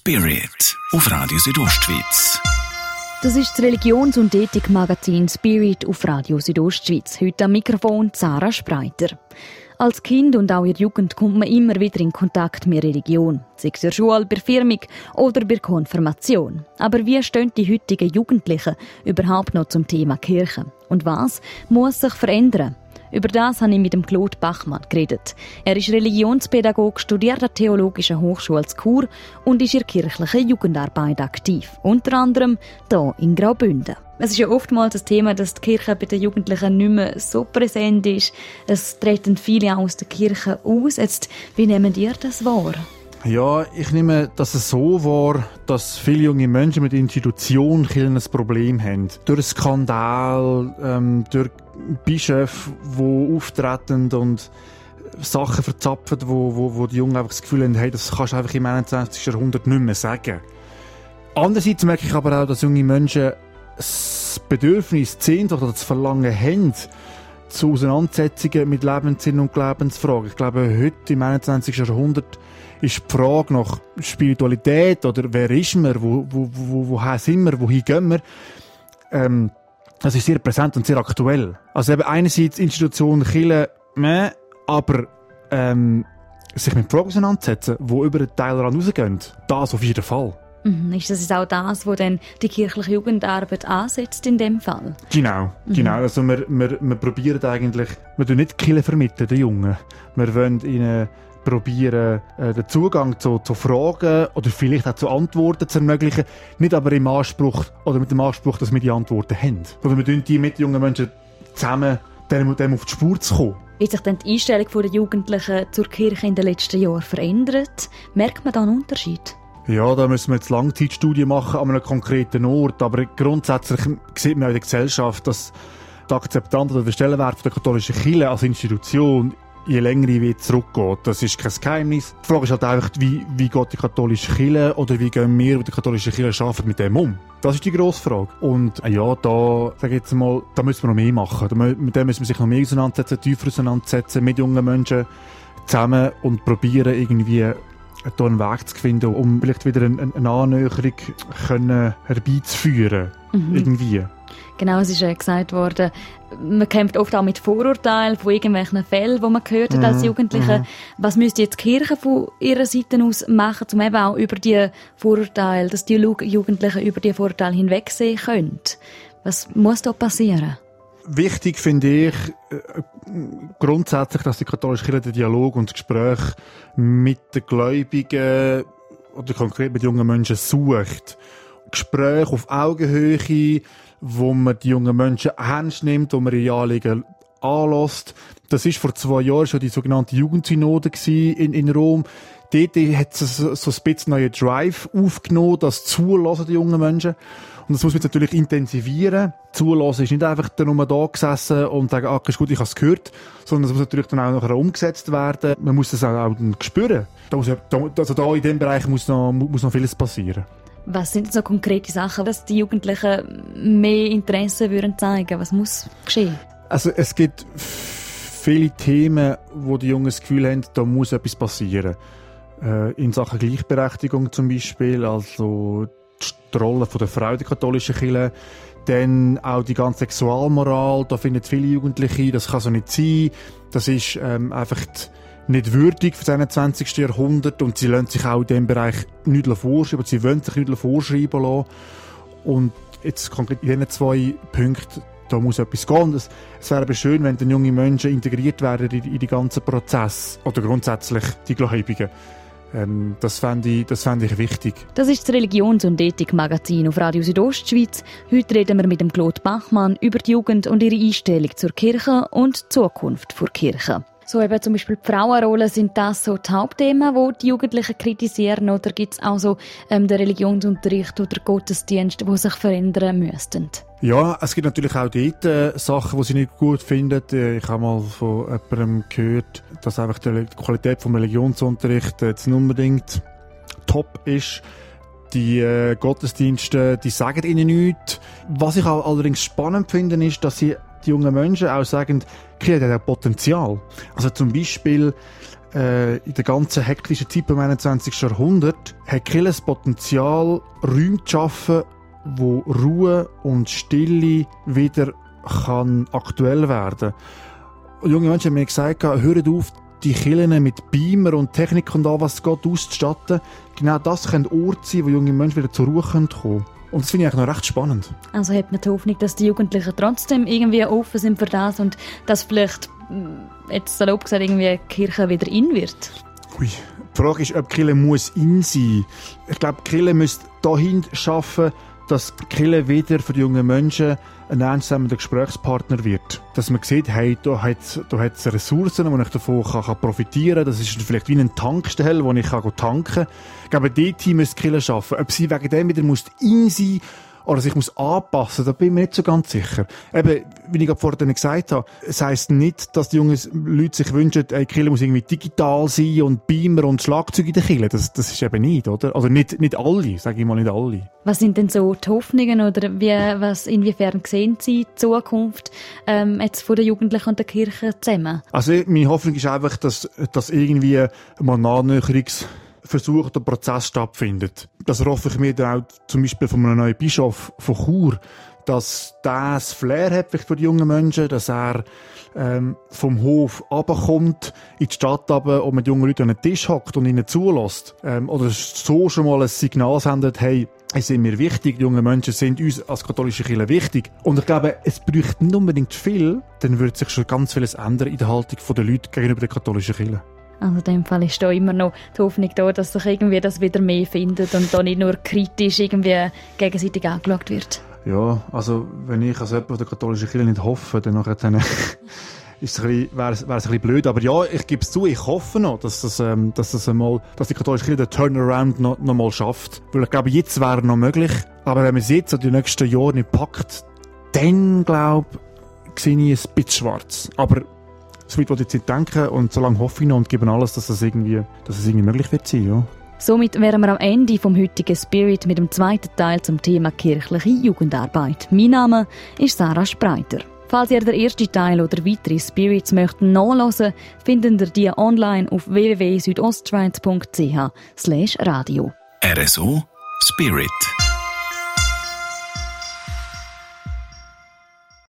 Spirit auf Radio Südostschweiz. Das ist das Religions- und Ethikmagazin Spirit auf Radio Südostschweiz. Heute am Mikrofon Sarah Spreiter. Als Kind und auch in der Jugend kommt man immer wieder in Kontakt mit Religion. Sei es in der Schule, bei der Firmung oder bei der Konfirmation. Aber wie stehen die heutigen Jugendlichen überhaupt noch zum Thema Kirche? Und was muss sich verändern? Über das habe ich mit dem Claude Bachmann geredet. Er ist Religionspädagoge, studiert an der Theologischen Hochschule in Chur und ist in der kirchlichen Jugendarbeit aktiv. Unter anderem hier in Graubünden. Es ist ja oftmals das Thema, dass die Kirche bei den Jugendlichen nicht mehr so präsent ist. Es treten viele aus der Kirche aus. Jetzt, wie nehmen ihr das wahr? Ja, ich nehme das so wahr, dass viele junge Menschen mit Institutionen ein Problem haben. Durch Skandal, durch Bischöfe, die auftreten und Sachen verzapfen, wo die Jungen einfach das Gefühl haben, hey, das kannst du einfach im 21. Jahrhundert nicht mehr sagen. Andererseits merke ich aber auch, dass junge Menschen das Bedürfnis, oder das Verlangen haben, zu Auseinandersetzungen mit Lebenssinn und Lebensfragen. Ich glaube, heute im 21. Jahrhundert ist die Frage nach Spiritualität oder wer ist man, woher sind wir, wohin gehen wir, das ist sehr präsent und sehr aktuell. Also eben einerseits Institutionen, Kirche, aber sich mit Fragen auseinandersetzen, die über den Tellerrand rausgehen, das auf jeden Fall. Ist das auch das, was dann die kirchliche Jugendarbeit ansetzt in dem Fall? Genau. Also wir probieren eigentlich, wir tun nicht die Kirche vermitteln, den Jungen. Wir wollen ihnen probieren, den Zugang zu Fragen oder vielleicht auch zu Antworten zu ermöglichen. Nicht aber im Anspruch, oder mit dem Anspruch, dass wir die Antworten haben. Sondern wir tun die mit jungen Menschen zusammen, dem auf die Spur zu kommen. Wie sich dann die Einstellung der Jugendlichen zur Kirche in den letzten Jahren verändert, merkt man da einen Unterschied? Ja, da müssen wir jetzt Langzeitstudien machen an einem konkreten Ort. Aber grundsätzlich sieht man in der Gesellschaft, dass die Akzeptanz oder der Stellenwert der katholischen Kirche als Institution je länger wie zurückgeht. Das ist kein Geheimnis. Die Frage ist halt einfach, wie geht die katholische Kirche oder wie gehen wir mit der katholischen Kirche arbeiten mit dem um? Das ist die grosse Frage. Und ja, da müssen wir noch mehr machen. Mit dem müssen wir sich noch mehr auseinandersetzen, tiefer auseinandersetzen, mit jungen Menschen zusammen und probieren irgendwie hier einen Weg zu finden, um vielleicht wieder eine Annäherung herbeizuführen. Irgendwie. Genau, es ist ja gesagt worden, man kämpft oft auch mit Vorurteilen von irgendwelchen Fällen, die man gehört hat als Jugendliche. Was müsste jetzt die Kirche von ihrer Seite aus machen, um eben auch über die Vorurteile, dass die Jugendlichen über die Vorurteile hinwegsehen können? Was muss da passieren? Wichtig finde ich grundsätzlich, dass die katholische Kirche den Dialog und das Gespräch mit den Gläubigen oder konkret mit jungen Menschen sucht. Gespräche auf Augenhöhe, wo man die jungen Menschen ernst nimmt, wo man ihre Anliegen anlässt. Das ist vor 2 Jahren schon die sogenannte Jugendsynode in Rom. Dort hat es so ein bisschen neuen Drive aufgenommen, das Zulassen der jungen Menschen. Und das muss man jetzt natürlich intensivieren. Zulassen ist nicht einfach nur da gesessen und sagen, ist gut, ich habe es gehört, sondern es muss natürlich dann auch nachher umgesetzt werden. Man muss das auch spüren. Da in diesem Bereich muss noch vieles passieren. Was sind so konkrete Sachen, dass die Jugendlichen mehr Interesse zeigen würden? Was muss geschehen? Also es gibt viele Themen, wo die Jungen das Gefühl haben, da muss etwas passieren. In Sachen Gleichberechtigung zum Beispiel, also die Rolle der Frau in der katholischen Kirche, dann auch die ganze Sexualmoral, da finden viele Jugendliche, das kann so nicht sein, das ist einfach nicht würdig für das 21. Jahrhundert und sie lassen sich auch in diesem Bereich nichts vorschreiben, sie wollen sich nichts vorschreiben lassen. Und jetzt konkret in diesen 2 Punkten, da muss etwas gehen. Es wäre aber schön, wenn dann junge Menschen integriert werden in die ganzen Prozess oder grundsätzlich die Gläubigen. Das fände ich wichtig. Das ist das Religions- und Ethikmagazin auf Radio Südostschweiz. Heute reden wir mit dem Claude Bachmann über die Jugend und ihre Einstellung zur Kirche und die Zukunft der Kirche. So eben zum Beispiel die Frauenrolle, sind das so die Hauptthemen, die die Jugendlichen kritisieren, oder gibt es auch so den Religionsunterricht oder Gottesdienst, die sich verändern müssten? Ja, es gibt natürlich auch dort Sachen, die sie nicht gut finden. Ich habe mal von jemandem gehört, dass einfach die Qualität des Religionsunterrichts jetzt nicht unbedingt top ist. Die Gottesdienste, die sagen ihnen nichts. Was ich auch allerdings spannend finde, ist, dass die jungen Menschen auch sagen, die Kirche hat auch Potenzial. Also zum Beispiel in der ganzen hektischen Zeit im 21. Jahrhundert hat die Kirche das Potenzial, Räume zu schaffen, wo Ruhe und Stille wieder kann aktuell werden. Junge Menschen haben mir gesagt, hört auf, die Kirchen mit Beamer und Technik und all was Gott auszustatten. Genau das können Orte sein, wo junge Menschen wieder zur Ruhe kommen können. Und das finde ich eigentlich noch recht spannend. Also hat man die Hoffnung, dass die Jugendlichen trotzdem irgendwie offen sind für das und dass vielleicht, jetzt salopp gesagt, irgendwie die Kirche wieder in wird? Ui. Die Frage ist, ob die Kirche muss in sein. Ich glaube, die Kirche müsste dahin schaffen, dass die Kirche wieder für die jungen Menschen ein ernstzunehmender Gesprächspartner wird. Dass man sieht, hey, da hat es Ressourcen, wo ich davon kann profitieren kann. Das ist vielleicht wie eine Tankstelle, wo ich tanken kann. Ich glaube, dort müssen die Kirche schaffen. Ob sie wegen dem wieder in sein oder sich anpassen, da bin ich mir nicht so ganz sicher. Eben, wie ich gerade vorhin gesagt habe, es heisst nicht, dass die jungen Leute sich wünschen, die Kirche muss irgendwie digital sein und Beamer und Schlagzeug in der Kirche. Das ist eben nicht, oder? Also nicht alle, sage ich mal, nicht alle. Was sind denn so die Hoffnungen oder inwiefern sehen Sie die Zukunft jetzt von den Jugendlichen und der Kirche zusammen? Also meine Hoffnung ist einfach, dass irgendwie mal ein Annäherungsversuch oder Prozess stattfindet. Das hoffe ich mir dann auch zum Beispiel von einem neuen Bischof von Chur, dass der das Flair hat für die jungen Menschen, dass er vom Hof runterkommt, in die Stadt runter und mit jungen Leuten an den Tisch hockt und ihnen zulässt. Oder so schon mal ein Signal sendet, hey, es sind mir wichtig, die jungen Menschen sind uns als katholische Kirche wichtig. Und ich glaube, es bräuchte nicht unbedingt viel, dann würde sich schon ganz vieles ändern in der Haltung der Leute gegenüber der katholischen Kirche. Also in dem Fall ist da immer noch die Hoffnung da, dass sich irgendwie das wieder mehr findet und da nicht nur kritisch irgendwie gegenseitig angeschaut wird. Ja, also wenn ich als jemand der katholischen Kirche nicht hoffe, dann wäre es ein bisschen blöd. Aber ja, ich gebe es zu, ich hoffe noch, dass die katholische Kirche den Turnaround noch mal schafft. Weil ich glaube, jetzt wäre noch möglich. Aber wenn man es jetzt in den nächsten Jahren nicht packt, dann glaube ich, sehe ich ein bisschen schwarz. Aber so weit, was ich jetzt nicht denke, und so lange hoffe ich noch und gebe alles, dass es irgendwie möglich wird sein, ja. Somit wären wir am Ende vom heutigen Spirit mit dem zweiten Teil zum Thema kirchliche Jugendarbeit. Mein Name ist Sarah Spreiter. Falls ihr den ersten Teil oder weitere Spirits möchten nachhören, findet ihr die online auf www.südostschweiz.ch/radio. RSO Spirit.